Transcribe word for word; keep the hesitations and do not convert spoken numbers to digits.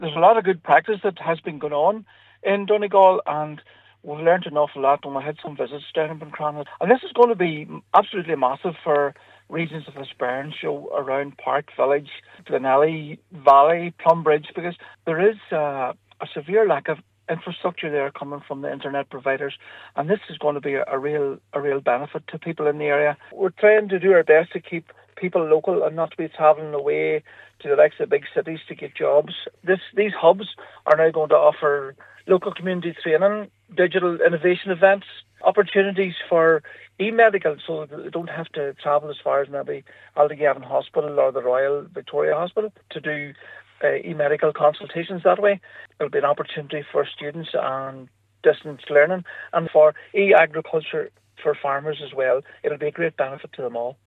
There's a lot of good practice that has been going on in Donegal, and we've learned an awful lot, and we had some visits down in Buncrana. And this is going to be absolutely massive for regions of Lisburn, so around Park Village, Glenelly Valley, Plumbridge, because there is uh, a severe lack of infrastructure there coming from the internet providers, and this is going to be a, a real a real benefit to people in the area. We're trying to do our best to keep people local and not to be travelling away to the likes of big cities to get jobs. This These hubs are now going to offer local community training, digital innovation events, opportunities for e-medical, so that they don't have to travel as far as maybe Aldegavin Hospital or the Royal Victoria Hospital to do uh, e-medical consultations that way. It'll be an opportunity for students and distance learning, and for e-agriculture for farmers as well. It'll be a great benefit to them all.